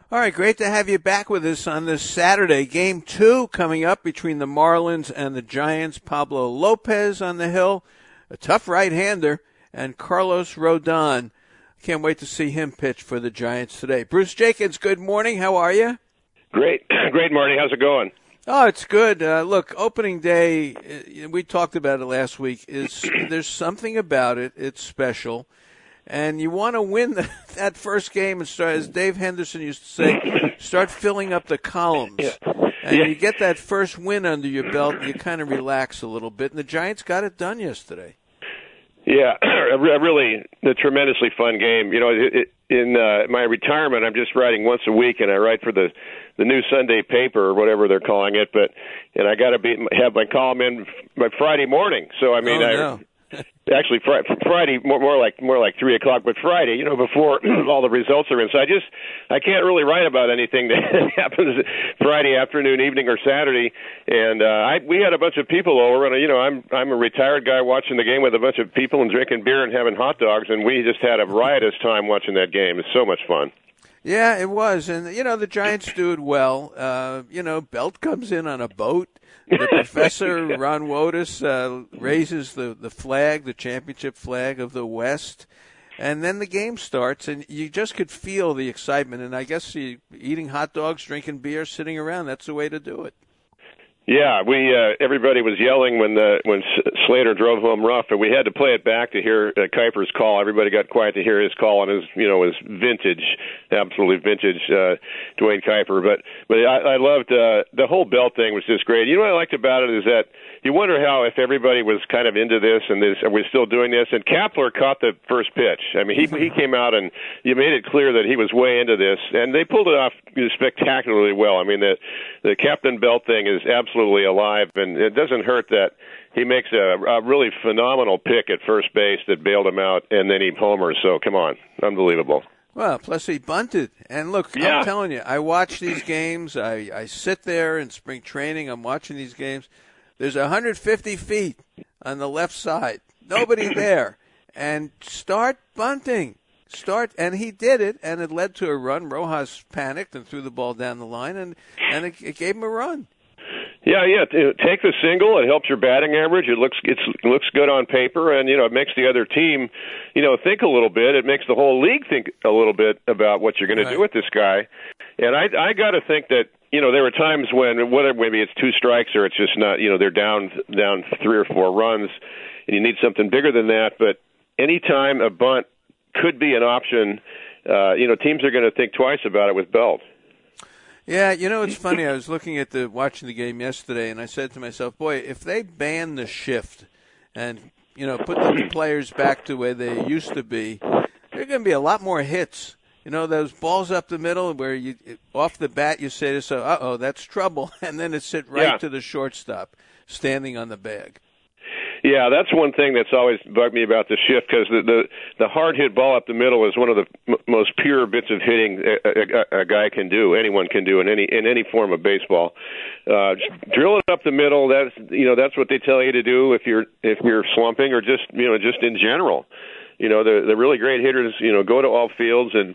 All right, great to have you back with us on this Saturday. Game 2 coming up between the Marlins and the Giants. Pablo Lopez on the hill, a tough right-hander, and Carlos Rodon. Can't wait to see him pitch for the Giants today. Bruce Jenkins, good morning. How are you? Great, Marty. How's it going? Oh, it's good. Look, opening day, we talked about it last week, there's something about it. It's special. And you want to win that first game and start, as Dave Henderson used to say, start filling up the columns. And you get that first win under your belt, and you kind of relax a little bit. And the Giants got it done yesterday. Yeah, a tremendously fun game. You know, in my retirement, I'm just writing once a week, and I write for the new Sunday paper or whatever they're calling it. And I got to have my column in by Friday morning. So I mean, actually Friday more like 3:00, but Friday, you know, before all the results are in. So I can't really write about anything that happens Friday afternoon, evening, or Saturday. And we had a bunch of people over, and you know, I'm a retired guy watching the game with a bunch of people and drinking beer and having hot dogs, and we just had a riotous time watching that game. It's so much fun. Yeah, it was, and you know, the Giants do it well. You know, Belt comes in on a boat. The professor, Ron Wotus, raises the flag, the championship flag of the West, and then the game starts, and you just could feel the excitement. And I guess eating hot dogs, drinking beer, sitting around, that's the way to do it. Yeah, everybody was yelling when Slater drove home rough, and we had to play it back to hear Kuiper's call. Everybody got quiet to hear his call on his vintage, absolutely vintage Dwayne Kuiper. But I loved the whole Belt thing was just great. You know what I liked about it is that you wonder how if everybody was kind of into this and are we still doing this? And Kapler caught the first pitch. I mean, he came out and you made it clear that he was way into this, and they pulled it off spectacularly well. I mean, the Captain Belt thing is absolutely alive, and it doesn't hurt that he makes a really phenomenal pick at first base that bailed him out, and then he homers. So come on, unbelievable. Well, plus he bunted. And look, I'm telling you, I watch these games. I sit there in spring training. I'm watching these games. There's 150 feet on the left side. Nobody there. And start bunting. And he did it, and it led to a run. Rojas panicked and threw the ball down the line, and it gave him a run. Yeah. Take the single. It helps your batting average. It looks good on paper, and it makes the other team, think a little bit. It makes the whole league think a little bit about what you're going to do with this guy. And I got to think that there were times when whether maybe it's two strikes or it's just not. They're down 3 or 4 runs, and you need something bigger than that. But anytime a bunt could be an option, teams are going to think twice about it with Belt. Yeah, it's funny. I was looking at watching the game yesterday, and I said to myself, boy, if they ban the shift and, put the players back to where they used to be, there are going to be a lot more hits. Those balls up the middle where you off the bat you say to yourself, uh-oh, that's trouble, and then it's hit right to the shortstop standing on the bag. Yeah, that's one thing that's always bugged me about the shift, because the hard hit ball up the middle is one of the most pure bits of hitting a guy can do, anyone can do in any form of baseball. Drill it up the middle. That's what they tell you to do if you're slumping or just in general. The really great hitters go to all fields and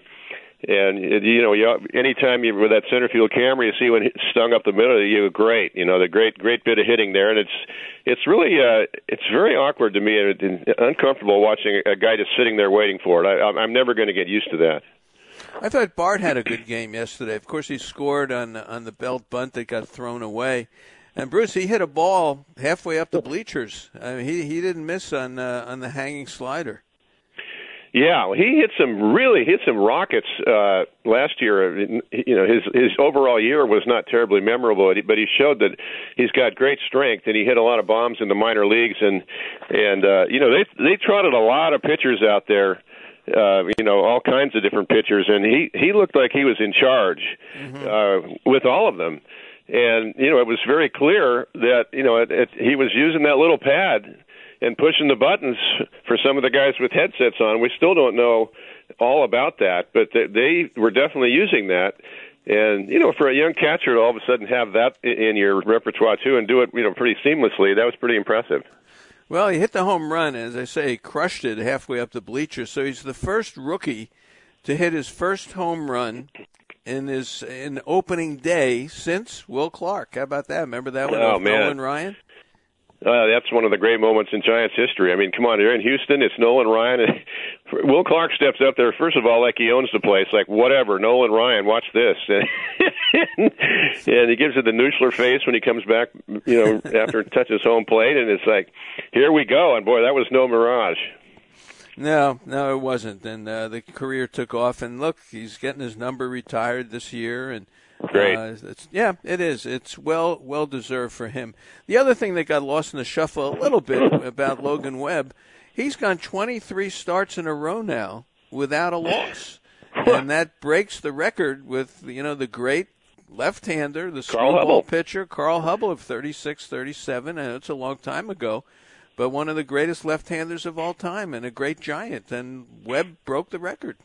anytime you with that center field camera, you see when it stung up the middle, the great bit of hitting there, and it's really it's very awkward to me and uncomfortable watching a guy just sitting there waiting for it. I'm never going to get used to that. I thought Bart had a good game yesterday. Of course, he scored on the Belt bunt that got thrown away, and Bruce, he hit a ball halfway up the bleachers. I mean, he didn't miss on the hanging slider. Yeah, he hit some rockets last year. His overall year was not terribly memorable, but he showed that he's got great strength, and he hit a lot of bombs in the minor leagues. And they trotted a lot of pitchers out there, all kinds of different pitchers, and he looked like he was in charge with all of them. And it was very clear that he was using that little pad and pushing the buttons for some of the guys with headsets on. We still don't know all about that, but they were definitely using that. And, for a young catcher to all of a sudden have that in your repertoire, too, and do it, pretty seamlessly, that was pretty impressive. Well, he hit the home run, as I say, he crushed it halfway up the bleachers. So he's the first rookie to hit his first home run in opening day since Will Clark. How about that? Remember that one? Oh, man. Nolan Ryan? That's one of the great moments in Giants history. I mean, come on, you're in Houston, it's Nolan Ryan. And Will Clark steps up there, first of all, like he owns the place, like, whatever, Nolan Ryan, watch this. And he gives it the Nuschler face when he comes back, after it touches home plate, and it's like, here we go. And, boy, that was no mirage. No, it wasn't. And the career took off. And, look, he's getting his number retired this year, and great. It is. It's well deserved for him. The other thing that got lost in the shuffle a little bit about Logan Webb, he's gone 23 starts in a row now without a loss, and that breaks the record with the great left-hander, the screwball pitcher Carl Hubbell of 36-37, and it's a long time ago, but one of the greatest left-handers of all time and a great Giant, and Webb broke the record.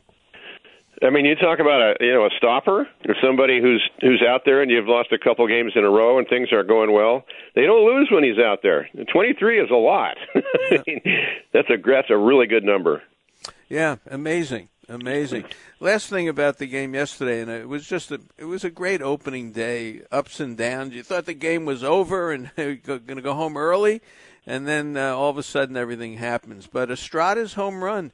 I mean, you talk about a stopper or somebody who's out there and you've lost a couple games in a row and things aren't going well. They don't lose when he's out there. 23 is a lot. I mean, that's a really good number. Yeah, amazing. Last thing about the game yesterday, and it was a great opening day, ups and downs. You thought the game was over and going to go home early, and then all of a sudden everything happens. But Estrada's home run,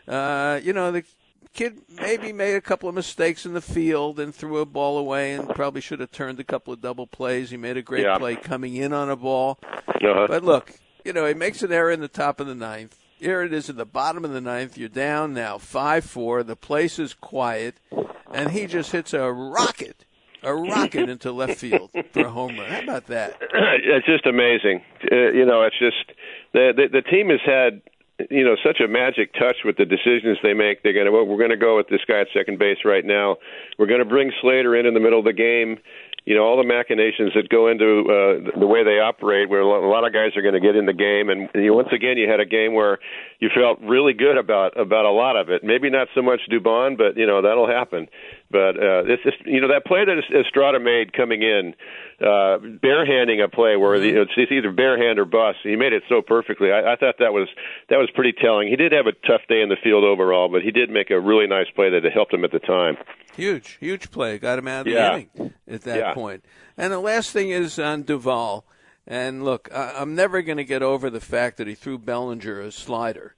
the kid maybe made a couple of mistakes in the field and threw a ball away and probably should have turned a couple of double plays. He made a great play coming in on a ball. Uh-huh. But look, he makes an error in the top of the ninth. Here it is in the bottom of the ninth. You're down now 5-4. The place is quiet, and he just hits a rocket into left field for a home run. How about that? It's just amazing. It's just the team has had such a magic touch with the decisions they make. We're going to go with this guy at second base right now. We're going to bring Slater in the middle of the game. All the machinations that go into the way they operate, where a lot of guys are going to get in the game. And once again, you had a game where you felt really good about a lot of it. Maybe not so much Dubon, but that'll happen. But it's just that play that Estrada made coming in, barehanding a play where it's either barehand or bust. He made it so perfectly. I thought that was pretty telling. He did have a tough day in the field overall, but he did make a really nice play that helped him at the time. Huge play. Got him out of the inning at that point. And the last thing is on Duvall. And look, I'm never going to get over the fact that he threw Bellinger a slider.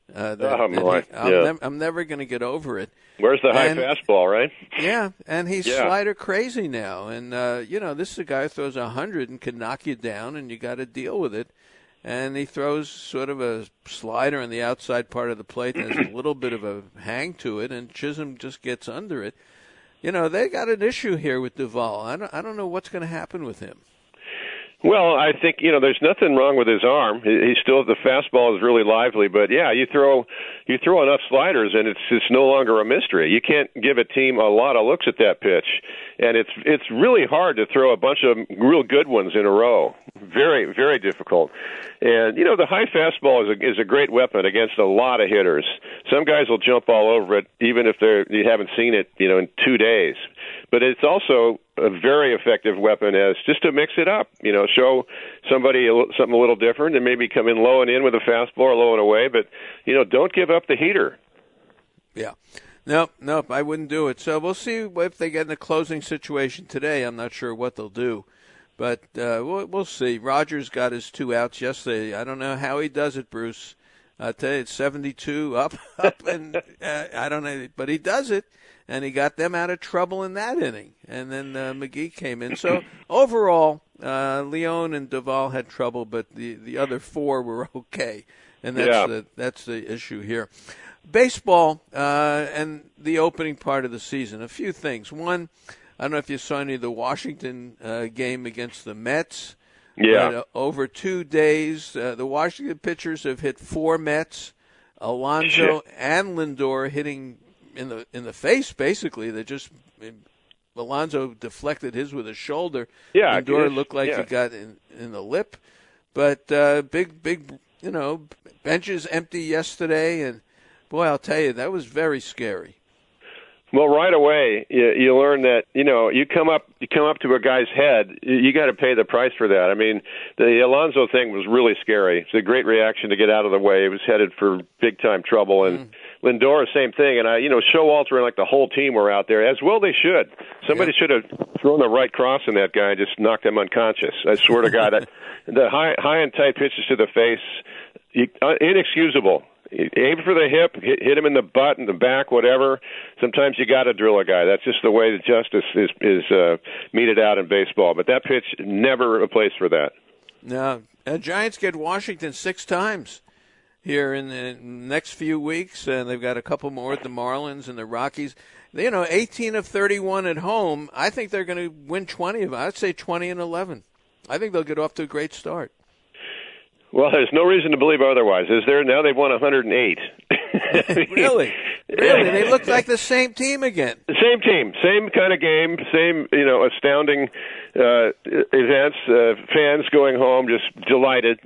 I'm never going to get over it. Where's the high fastball, right? Yeah, and he's slider crazy now. And, this is a guy who throws 100 and can knock you down, and you got to deal with it. And he throws sort of a slider on the outside part of the plate that has a little bit of a hang to it, and Chisholm just gets under it. They got an issue here with Duvall. I don't know what's going to happen with him. Well, I think there's nothing wrong with his arm. He's still the fastball is really lively, but you throw enough sliders and it's no longer a mystery. You can't give a team a lot of looks at that pitch, and it's really hard to throw a bunch of real good ones in a row. Very, very difficult. And the high fastball is a great weapon against a lot of hitters. Some guys will jump all over it even if you haven't seen it in 2 days. But it's also a very effective weapon as just to mix it up, show somebody something a little different and maybe come in low and in with a fastball or low and away, but, don't give up the heater. Yeah. Nope, I wouldn't do it. So we'll see if they get in a closing situation today. I'm not sure what they'll do, but we'll see. Rogers got his 2 outs yesterday. I don't know how he does it, Bruce. I tell you, it's 72 up, and I don't know, but he does it. And he got them out of trouble in that inning. And then McGee came in. So overall, Leone and Duvall had trouble, but the other 4 were okay. And that's the issue here. Baseball and the opening part of the season. A few things. One, I don't know if you saw any of the Washington game against the Mets. Yeah. But, over 2 days, the Washington pitchers have hit 4 Mets. Alonso and Lindor hitting in the face, basically. Alonso deflected his with his shoulder. Yeah, Lindor looked like he got in the lip. But big, benches empty yesterday, and boy, I'll tell you, that was very scary. Well, right away you learn that you come up to a guy's head, you got to pay the price for that. I mean, the Alonso thing was really scary. It's a great reaction to get out of the way. He was headed for big time trouble, and Lindor, same thing. And Showalter and like the whole team were out there as well. They should. Somebody should have thrown the right cross in that guy and just knocked him unconscious. I swear to God, the high and tight pitches to the face, inexcusable. Aim for the hip, hit him in the butt, in the back, whatever. Sometimes you got to drill a guy. That's just the way that justice is meted out in baseball. But that pitch, never a place for that. No, Giants get Washington 6 times here in the next few weeks, and they've got a couple more at the Marlins and the Rockies. 18 of 31 at home. I think they're going to win 20 of them. I'd say 20-11. I think they'll get off to a great start. Well, there's no reason to believe otherwise, is there? Now they've won 108. Really? They look like the same team again. The same team, same kind of game, same astounding events. Fans going home just delighted.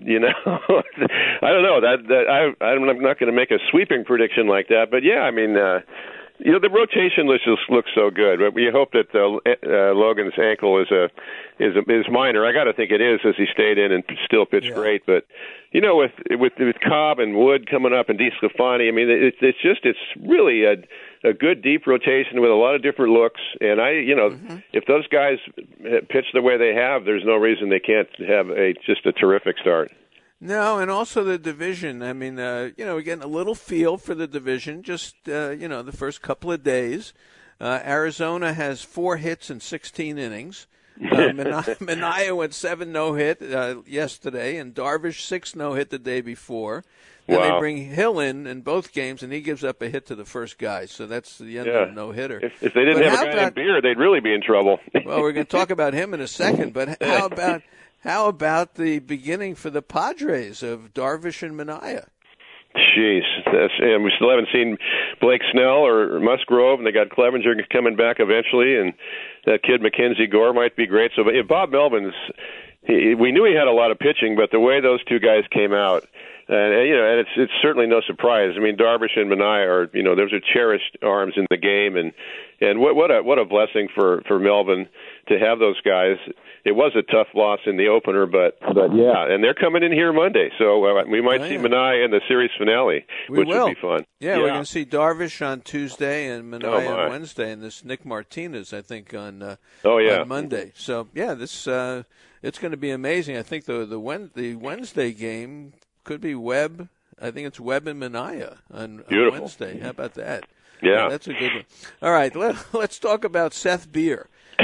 I don't know I'm not going to make a sweeping prediction like that, but yeah, I mean. The rotation list just looks so good, but we hope that Logan's ankle is minor. I got to think it is, as he stayed in and still pitched great. But with Cobb and Wood coming up and DeSclafani, I mean, it's really a good deep rotation with a lot of different looks. And if those guys pitch the way they have, there's no reason they can't have just a terrific start. No, and also the division. I mean, we're getting a little feel for the division just, the first couple of days. Arizona has 4 hits in 16 innings. Minaya went 7 no-hit yesterday, and Darvish 6 no-hit the day before. Then they bring Hill in both games, and he gives up a hit to the first guy. So that's the end of the no-hitter. If they didn't have a guy named Beer, they'd really be in trouble. Well, we're going to talk about him in a second, but how about the beginning for the Padres of Darvish and Minaya? Jeez, and we still haven't seen Blake Snell or Musgrove, and they got Clevenger coming back eventually, and that kid Mackenzie Gore might be great. So, Bob Melvin's, we knew he had a lot of pitching, but the way those two guys came out, and it's certainly no surprise. I mean, Darvish and Minaya are, those are cherished arms in the game, and what a blessing for Melvin to have those guys. It was a tough loss in the opener, but yeah, and they're coming in here Monday, so we might see Minaya in the series finale, which would be fun. Yeah, we're going to see Darvish on Tuesday and Minaya on Wednesday, and this Nick Martinez, I think, on Monday. So yeah, this it's going to be amazing. I think the Wednesday game could be Webb. I think it's Webb and Minaya on Wednesday. How about that? Yeah, that's a good one. All right, let's talk about Seth Beer.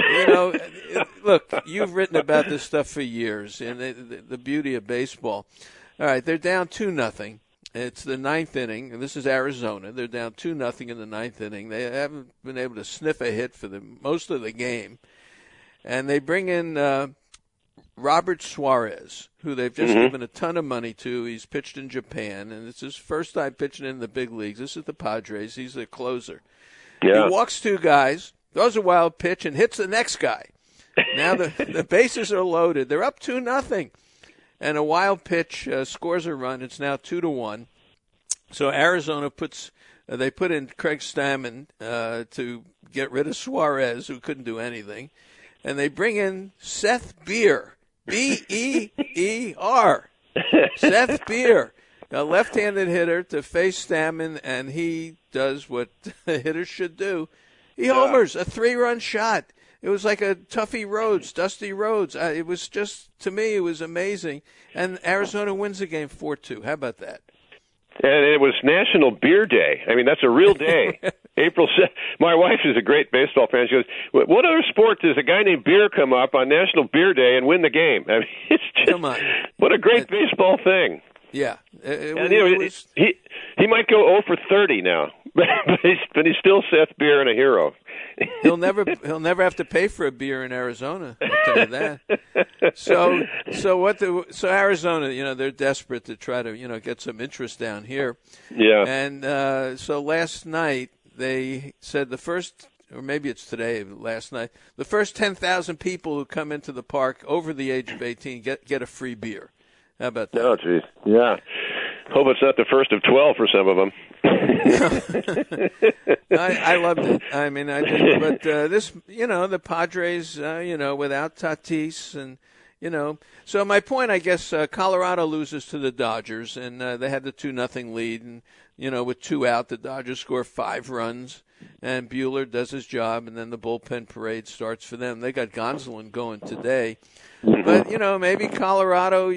Look, you've written about this stuff for years, and the beauty of baseball. All right, they're down 2-0. It's the 9th inning, and this is Arizona. They're down 2-0 in the 9th inning. They haven't been able to sniff a hit for most of the game. And they bring in Robert Suarez, who they've just given a ton of money to. He's pitched in Japan, and it's his first time pitching in the big leagues. This is the Padres. He's the closer. Yeah. He walks 2 guys, throws a wild pitch, and hits the next guy. Now the bases are loaded. They're up 2-0. And a wild pitch scores a run. It's now 2-1. So Arizona put in Craig Stammen to get rid of Suarez, who couldn't do anything. And they bring in Seth Beer, B-E-E-R. Seth Beer, a left-handed hitter, to face Stammen, and he does what hitters should do. He homers, a 3-run shot. It was like a Dusty Rhodes. It was just, to me, it was amazing. And Arizona wins the game 4-2. How about that? And it was National Beer Day. I mean, that's a real day. April 7th. My wife is a great baseball fan. She goes, what other sport does a guy named Beer come up on National Beer Day and win the game? I mean, it's just, come on. What a great baseball thing. Yeah. He might go 0 for 30 now, but he's still Seth Beer and a hero. He'll never have to pay for a beer in Arizona. I'll tell you that. So Arizona, they're desperate to try to get some interest down here. Yeah. And so last night they said the first, or maybe it's today, last night, the first 10,000 people who come into the park over the age of 18 get a free beer. How about that? Oh, geez. Yeah. Hope it's not the first of 12 for some of them. I loved it. I mean, I did, but this, the Padres, without Tatis and. So my point, I guess, Colorado loses to the Dodgers, and they had the 2-0 lead, and with 2 out, the Dodgers score 5 runs, and Buehler does his job, and then the bullpen parade starts for them. They got Gonsolin going today, but maybe Colorado,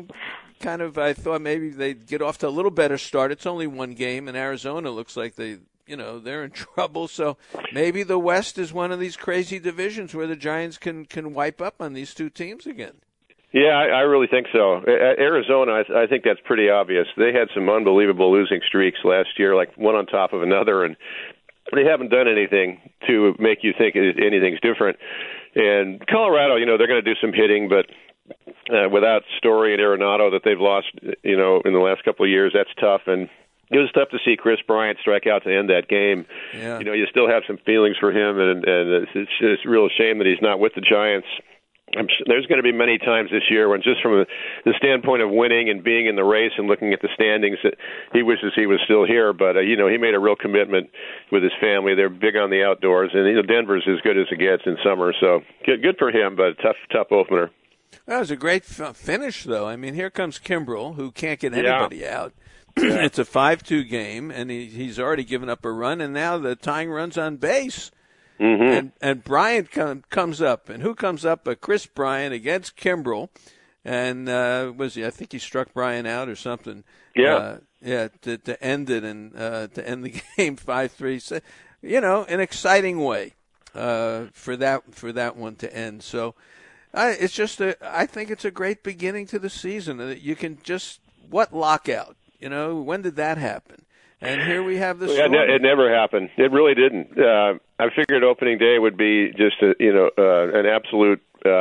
I thought maybe they'd get off to a little better start. It's only 1 game, and Arizona looks like they're in trouble. So maybe the West is one of these crazy divisions where the Giants can wipe up on these 2 teams again. Yeah, I really think so. Arizona, I think that's pretty obvious. They had some unbelievable losing streaks last year, like one on top of another, and they haven't done anything to make you think anything's different. And Colorado, they're going to do some hitting, but without Story and Arenado that they've lost, in the last couple of years, that's tough. And it was tough to see Chris Bryant strike out to end that game. Yeah. You still have some feelings for him, and it's just a real shame that he's not with the Giants. There's going to be many times this year when, just from the standpoint of winning and being in the race and looking at the standings, that he wishes he was still here. But he made a real commitment with his family. They're big on the outdoors, and Denver's as good as it gets in summer. So good for him, but tough opener. That was a great finish, though. I mean, here comes Kimbrel, who can't get anybody out. It's a 5-2 game, and he's already given up a run, and now the tying run's on base. Mm-hmm. And Bryant comes up, and who comes up but Chris Bryant against Kimbrel, and I think he struck Bryant out or something. Yeah, to end it and to end the game 5-3. So, an exciting way for that one to end. So it's just I think it's a great beginning to the season. You can what lockout? When did that happen? And here we have this. It never happened. It really didn't. I figured opening day would be just an absolute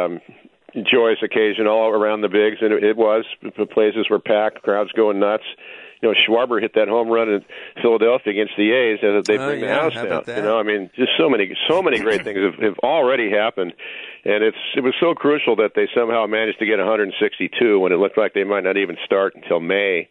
joyous occasion all around the bigs, and it was. The places were packed, crowds going nuts. Schwarber hit that home run in Philadelphia against the A's, and they bring the house down. Just so many great things have already happened, and it was so crucial that they somehow managed to get 162 when it looked like they might not even start until May.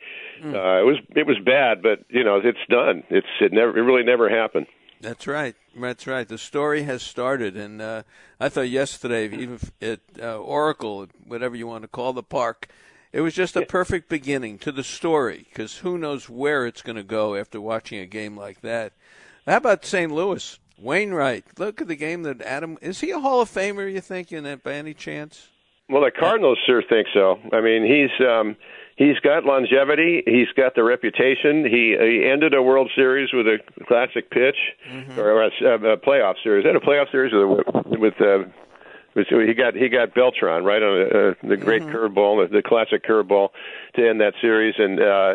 It was bad, but it's done. It really never happened. That's right. The story has started, and I thought yesterday, even at Oracle, whatever you want to call the park, it was just a perfect beginning to the story, because who knows where it's going to go after watching a game like that. How about St. Louis? Wainwright, look at the game that Adam, is he a Hall of Famer, you think, by any chance? Well, the Cardinals sure think so. I mean, he's got longevity. He's got the reputation. He ended a World Series with a classic pitch, or a playoff series. And a playoff series with he got Beltran right on the great curveball, the classic curveball to end that series. And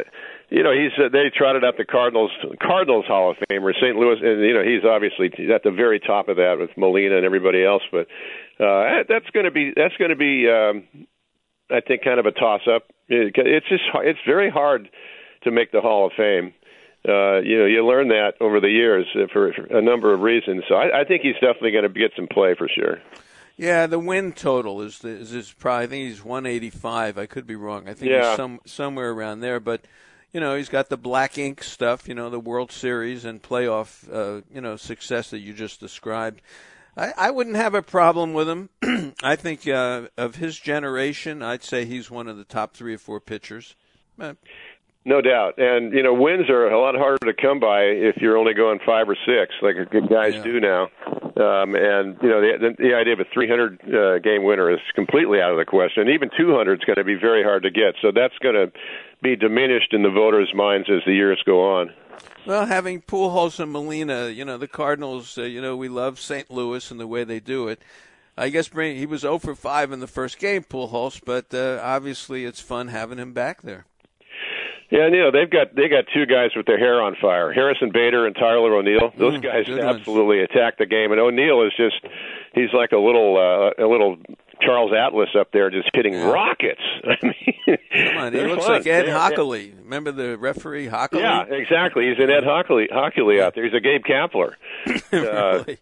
they trotted out the Cardinals Hall of Famer, St. Louis, and he's obviously at the very top of that with Molina and everybody else. But that's going to be I think kind of a toss up. It's very hard to make the Hall of Fame. You learn that over the years for a number of reasons. So I think he's definitely going to get some play for sure. Yeah, the win total is probably, I think he's 185. I could be wrong. I think he's somewhere around there. But he's got the black ink stuff. The World Series and playoff success that you just described. I wouldn't have a problem with him. I think of his generation, I'd say he's one of the top 3 or 4 pitchers. No doubt. And, wins are a lot harder to come by if you're only going 5 or 6, like guys do now. And, the idea of a 300-game winner is completely out of the question. Even 200 is going to be very hard to get. So that's going to be diminished in the voters' minds as the years go on. Well, having Pujols and Molina, the Cardinals, we love St. Louis and the way they do it. I guess he was 0 for 5 in the first game, Pujols, but obviously it's fun having him back there. Yeah, they got 2 guys with their hair on fire, Harrison Bader and Tyler O'Neill. Those guys absolutely attack the game, and O'Neill is he's like a little Charles Atlas up there just hitting rockets. I mean, come on, he looks like Ed Hockley. Remember the referee Hockley? Yeah, exactly. He's an Ed Hockley out there. He's a Gabe Kapler. Really?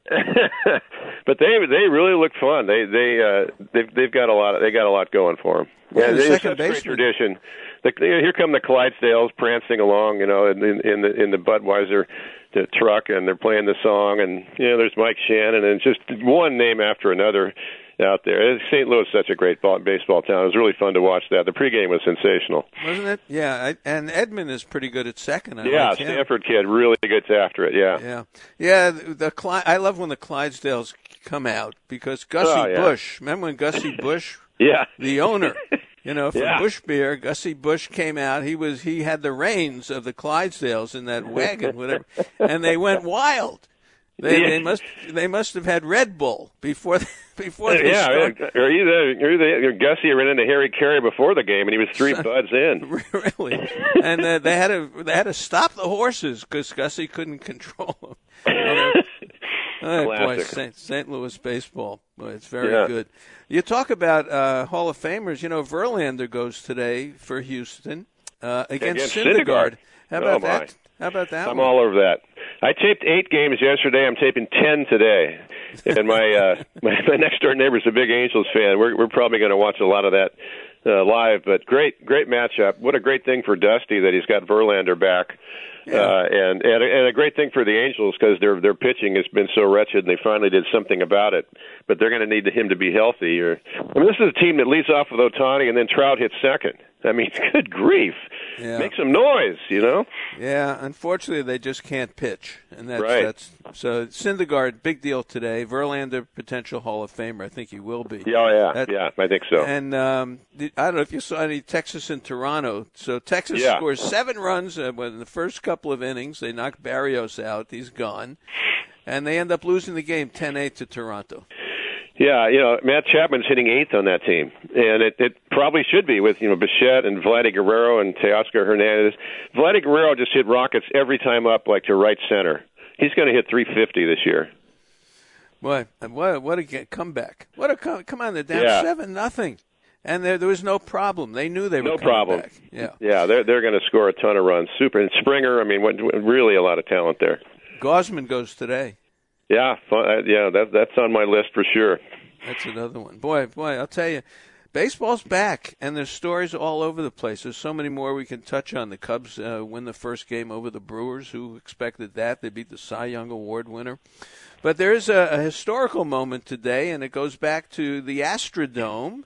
But they really look fun. They've got a lot. They got a lot going for them. Yeah, it's such second a great baseman. tradition. Here come the Clydesdales prancing along, in the Budweiser truck, and they're playing the song, and there's Mike Shannon, and just one name after another out there. St. Louis is such a great baseball town. It was really fun to watch that. The pregame was sensational, wasn't it? Yeah, and Edmund is pretty good at second. Like Stanford kid really gets after it. Yeah. I love when the Clydesdales come out because Gussie Bush. Remember when Gussie Bush? Yeah, the owner. For Bush Beer, Gussie Bush came out. He had the reins of the Clydesdales in that wagon, whatever, and they went wild. They must have had Red Bull before they started. Or Gussie ran into Harry Carey before the game, and he was 3 buds in. Really, and they had to stop the horses because Gussie couldn't control them. Boy, St. Louis baseball. Boy, it's very good. You talk about Hall of Famers. Verlander goes today for Houston against Syndergaard. How about that? How about that? I'm all over that. I taped 8 games yesterday. I'm taping 10 today. And my next door neighbor's a big Angels fan. We're probably going to watch a lot of that live. But great matchup. What a great thing for Dusty that he's got Verlander back. Yeah. And a great thing for the Angels because their pitching has been so wretched, and they finally did something about it. But they're going to need him to be healthy. This is a team that leads off with Ohtani, and then Trout hits second. I mean, good grief. Yeah. Make some noise, Yeah, unfortunately, they just can't pitch. And that's so Syndergaard, big deal today. Verlander, potential Hall of Famer. I think he will be. Yeah, I think so. And I don't know if you saw any Texas and Toronto. So Texas scores 7 runs in the first couple of innings. They knocked Barrios out. He's gone. And they end up losing the game 10-8 to Toronto. Yeah, Matt Chapman's hitting 8th on that team, and it probably should be with Bichette and Vladdy Guerrero and Teoscar Hernandez. Vladdy Guerrero just hit rockets every time up, like to right center. He's going to hit 350 this year. Boy, what a comeback! Come on, they're down 7-0, and there was no problem. They knew they were coming back. Yeah, they're going to score a ton of runs. Super, and Springer. I mean, really a lot of talent there. Gausman goes today. Yeah, that's on my list for sure. That's another one. Boy, I'll tell you, baseball's back, and there's stories all over the place. There's so many more we can touch on. The Cubs win the first game over the Brewers. Who expected that? They beat the Cy Young Award winner. But there is a historical moment today, and it goes back to the Astrodome.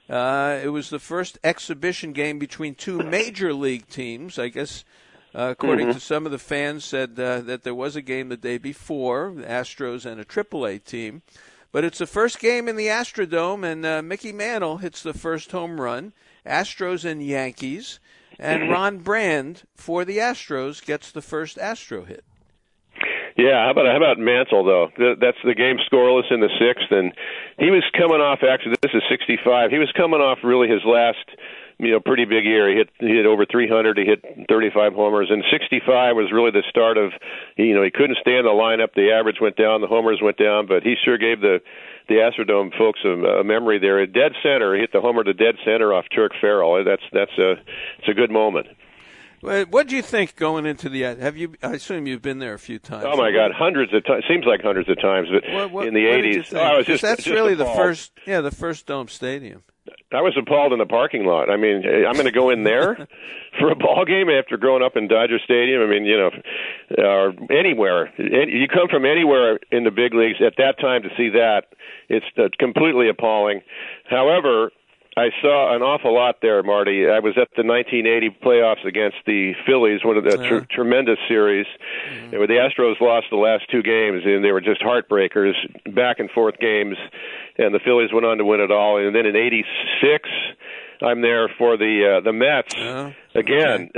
It was the first exhibition game between 2 major league teams, I guess. According to some of the fans, said that there was a game the day before, the Astros and a AAA team. But it's the first game in the Astrodome, and Mickey Mantle hits the first home run. Astros and Yankees. And Ron Brand, for the Astros, gets the first Astro hit. Yeah, how about Mantle, though? That's the game scoreless in the 6th, and he was coming off, actually, this is 65. He was coming off really his last pretty big year. He hit over 300. He hit 35 homers, and 65 was really the start of. He couldn't stand the lineup. The average went down, the homers went down, but he sure gave the Astrodome folks a memory there. At dead center, he hit the homer to dead center off Turk Farrell. It's a good moment. What do you think going into the? I assume you've been there a few times. Oh my God, hundreds of times. Seems like hundreds of times. But in the 80s, that's really the first. Yeah, the first dome stadium. I was appalled in the parking lot. I mean, I'm going to go in there for a ball game after growing up in Dodger Stadium. I mean, or anywhere. You come from anywhere in the big leagues at that time to see that. It's completely appalling. However, I saw an awful lot there, Marty. I was at the 1980 playoffs against the Phillies, one of the tremendous series, where the Astros lost the last 2 games, and they were just heartbreakers, back-and-forth games, and the Phillies went on to win it all. And then in '86, I'm there for the Mets. Again,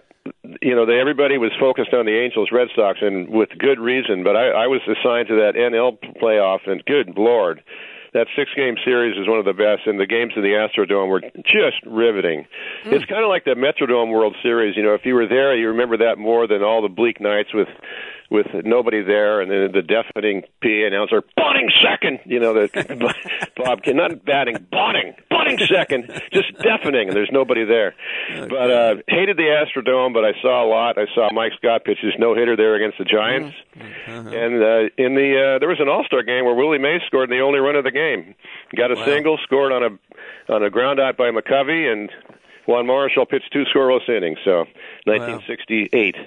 everybody was focused on the Angels, Red Sox, and with good reason, but I was assigned to that NL playoff, and good Lord. That 6-game series is one of the best, and the games in the Astrodome were just riveting. It's kind of like the Metrodome World Series. If you were there, you remember that more than all the bleak nights with nobody there, and then the deafening PA announcer, bunting second, the Bob, not batting, bunting second, just deafening, and there's nobody there. Okay. But hated the Astrodome, but I saw a lot. I saw Mike Scott pitch his no-hitter there against the Giants, and there was an All-Star game where Willie Mays scored the only run of the game. Got a single, scored on a ground out by McCovey, and Juan Marichal pitched 2 scoreless innings. So 1968.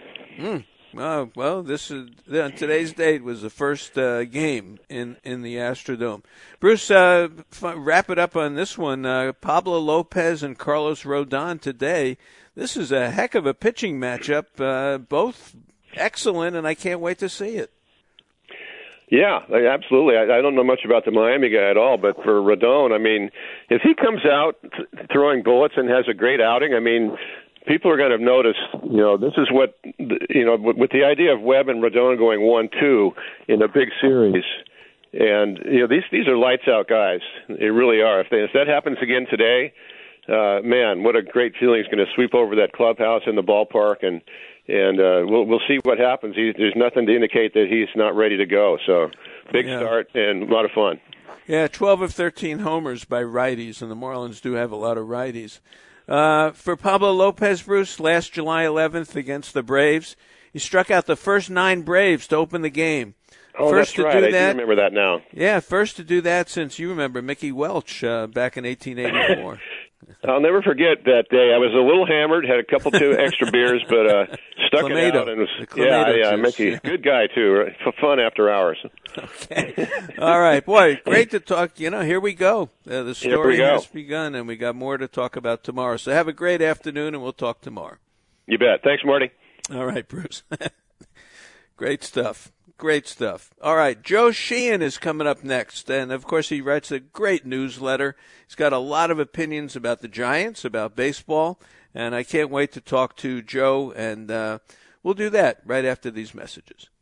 Well, this is on today's date was the first game in the Astrodome. Bruce, wrap it up on this one. Pablo Lopez and Carlos Rodon today. This is a heck of a pitching matchup. Both excellent, and I can't wait to see it. Yeah, absolutely. I don't know much about the Miami guy at all, but for Rodon, if he comes out throwing bullets and has a great outing, people are going to notice, this is what, with the idea of Webb and Rodon going 1-2 in a big series, and, these are lights-out guys. They really are. If that happens again today, man, what a great feeling is going to sweep over that clubhouse in the ballpark, and we'll see what happens. There's nothing to indicate that he's not ready to go. So big start and a lot of fun. Yeah, 12 of 13 homers by righties, and the Marlins do have a lot of righties. For Pablo Lopez, Bruce, last July 11th against the Braves, he struck out the first 9 Braves to open the game. Oh, first that's right. I do remember that now. Yeah, first to do that since, you remember, Mickey Welch back in 1884. I'll never forget that day. I was a little hammered, had a couple 2 extra beers, but stuck it out. And was, Mickey, good guy too. Right? Fun after hours. Okay. All right, boy, great to talk. Here we go. The story has begun, and we got more to talk about tomorrow. So have a great afternoon, and we'll talk tomorrow. You bet. Thanks, Marty. All right, Bruce. Great stuff. Great stuff. All right, Joe Sheehan is coming up next, and of course he writes a great newsletter. He's got a lot of opinions about the Giants, about baseball, and I can't wait to talk to Joe, and we'll do that right after these messages.